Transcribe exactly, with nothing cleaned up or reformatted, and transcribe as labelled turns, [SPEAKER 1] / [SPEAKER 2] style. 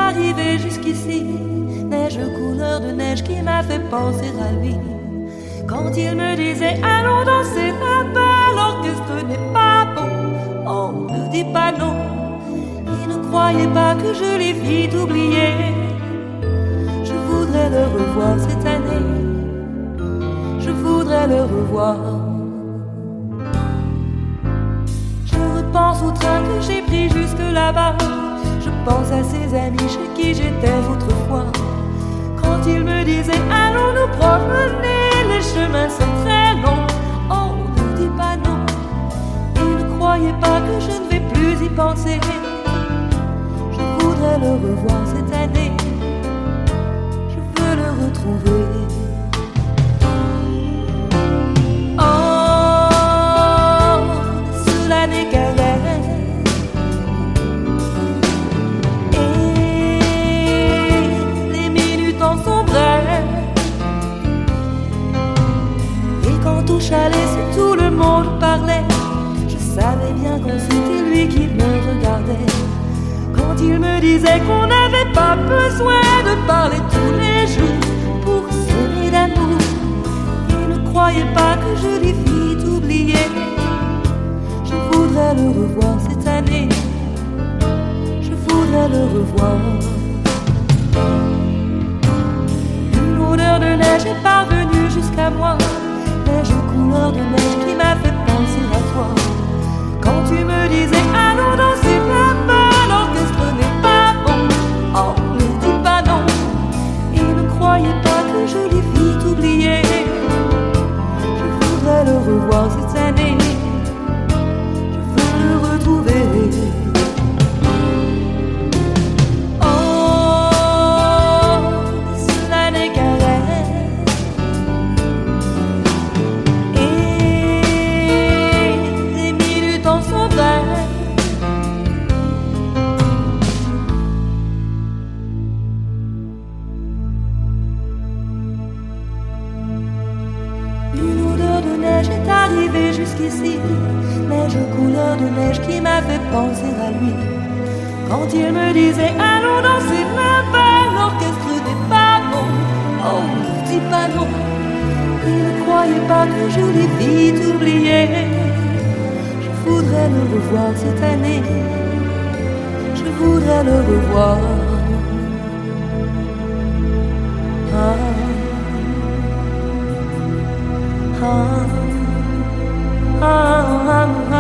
[SPEAKER 1] arrivé jusqu'ici. Neige couleur de neige qui m'a fait penser à lui. Quand il me disait allons danser là-bas, l'orchestre n'est pas bon. Oh, ne dis pas non. Et ne croyez pas que je l'ai vite oublié. Je voudrais le revoir cette année. Je voudrais le revoir. Je repense au train que j'ai pris jusque là-bas. Je pense à ces amis chez qui j'étais autrefois. Quand ils me disaient allons nous promener, les chemins sont très longs. Oh, ne dis pas non. Et ne croyez pas que je ne vais plus y penser. Je voudrais le revoir cette année. Je veux le retrouver. Oh, cela n'est qu'un rêve. Et les minutes en sont brèves. Et quant au chalet, c'est tout le monde parlait. Je savais bien que c'était lui qui me regardait. Quand il me disait qu'on n'avait pas besoin de parler tous les jours pour s'aimer d'amour. Et ne croyez pas que je l'ai vite oublié. Je voudrais le revoir cette année. Je voudrais le revoir. Une odeur de neige est parvenue jusqu'à moi. Neige couleur de neige qui m'a fait penser à toi. Quand tu me disais allons danser là-bas, l'orchestre n'est pas bon. Oh, ne dis pas non. Et ne croyez pas que je l'ai vite oublié. Je voudrais le revoir cette année. Je veux le retrouver. Oh, cela n'est qu'un rêve. Et les minutes en sont brèves. Une odeur de neige est arrivée jusqu'ici. Neige couleur de neige qui m'a fait penser à lui. Quand il me disait allons danser là-bas, l'orchestre n'est pas bon. Oh, ne dis pas non. Et ne croyez pas que je l'ai vite oublié. Je voudrais le revoir cette année. Je voudrais le revoir. Ah. Ah, ah, ah, ah.